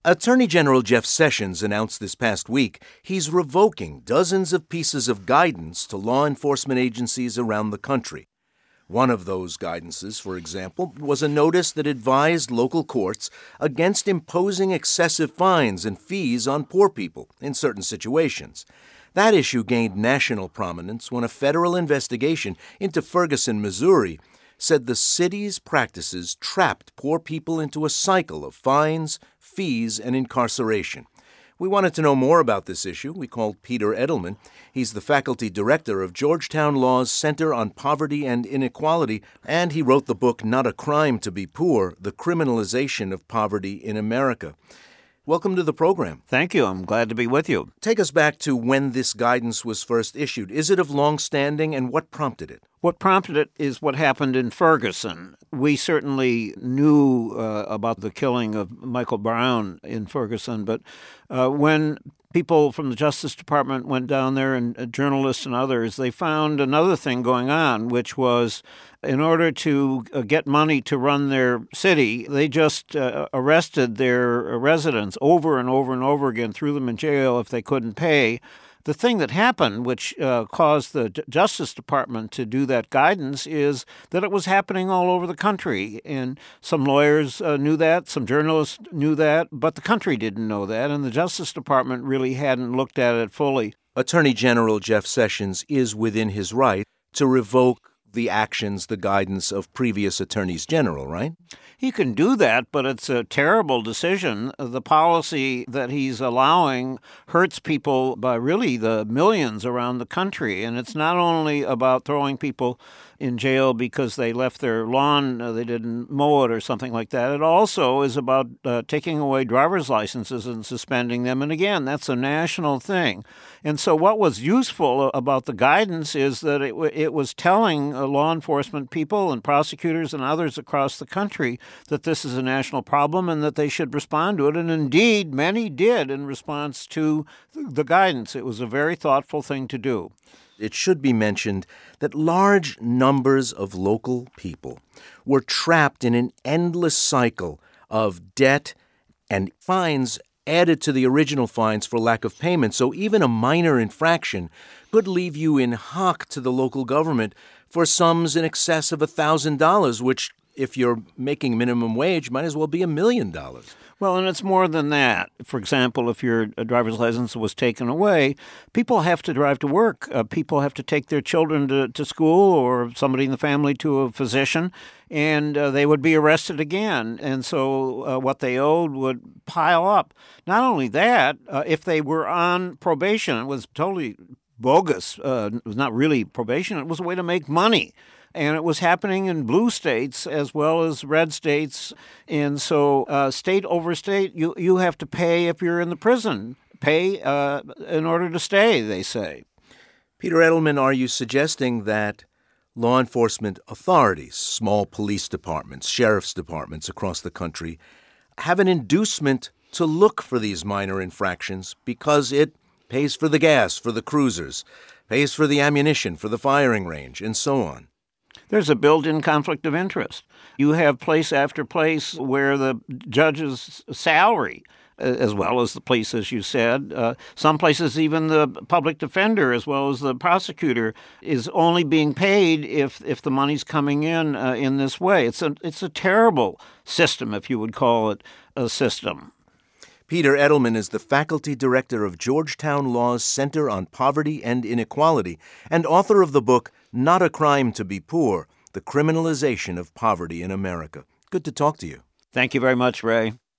Attorney General Jeff Sessions announced this past week he's revoking dozens of pieces of guidance to law enforcement agencies around the country. One of those guidances, for example, was a notice that advised local courts against imposing excessive fines and fees on poor people in certain situations. That issue gained national prominence when a federal investigation into Ferguson, Missouri, said the city's practices trapped poor people into a cycle of fines, fees, and incarceration. We wanted to know more about this issue. We called Peter Edelman. He's the faculty director of Georgetown Law's Center on Poverty and Inequality, and he wrote the book Not a Crime to Be Poor, The Criminalization of Poverty in America. Welcome to the program. Thank you. I'm glad to be with you. Take us back to when this guidance was first issued. Is it of long standing, and what prompted it? What prompted it is what happened in Ferguson. We certainly knew about the killing of Michael Brown in Ferguson, but when people from the Justice Department went down there, and journalists and others, they found another thing going on, which was in order to get money to run their city, they just arrested their residents over and over and over again, threw them in jail if they couldn't pay. The thing that happened, which caused the Justice Department to do that guidance, is that it was happening all over the country. And some lawyers knew that, some journalists knew that, but the country didn't know that, and the Justice Department really hadn't looked at it fully. Attorney General Jeff Sessions is within his right to revoke the actions, the guidance of previous attorneys general, right? He can do that, but it's a terrible decision. The policy that he's allowing hurts people by really the millions around the country. And it's not only about throwing people in jail because they left their lawn, they didn't mow it or something like that. It also is about taking away driver's licenses and suspending them. And again, that's a national thing. And so what was useful about the guidance is that it was telling law enforcement people and prosecutors and others across the country that this is a national problem and that they should respond to it. And indeed, many did in response to the guidance. It was a very thoughtful thing to do. It should be mentioned that large numbers of local people were trapped in an endless cycle of debt and fines added to the original fines for lack of payment. So even a minor infraction could leave you in hock to the local government for sums in excess of $1,000, which, if you're making minimum wage, might as well be $1 million. Well, and it's more than that. For example, if your driver's license was taken away, people have to drive to work. People have to take their children to school or somebody in the family to a physician, and they would be arrested again. And so what they owed would pile up. Not only that, if they were on probation, it was totally bogus. It was not really probation. It was a way to make money. And it was happening in blue states as well as red states. And so state over state, you have to pay if you're in the prison. Pay in order to stay, they say. Peter Edelman, are you suggesting that law enforcement authorities, small police departments, sheriff's departments across the country, have an inducement to look for these minor infractions because it pays for the gas for the cruisers, pays for the ammunition for the firing range, and so on? There's a built-in conflict of interest. You have place after place where the judge's salary, as well as the police, as you said, some places even the public defender, as well as the prosecutor, is only being paid if the money's coming in this way. It's a terrible system, if you would call it a system. Peter Edelman is the faculty director of Georgetown Law's Center on Poverty and Inequality and author of the book Not a Crime to Be Poor, The Criminalization of Poverty in America. Good to talk to you. Thank you very much, Ray.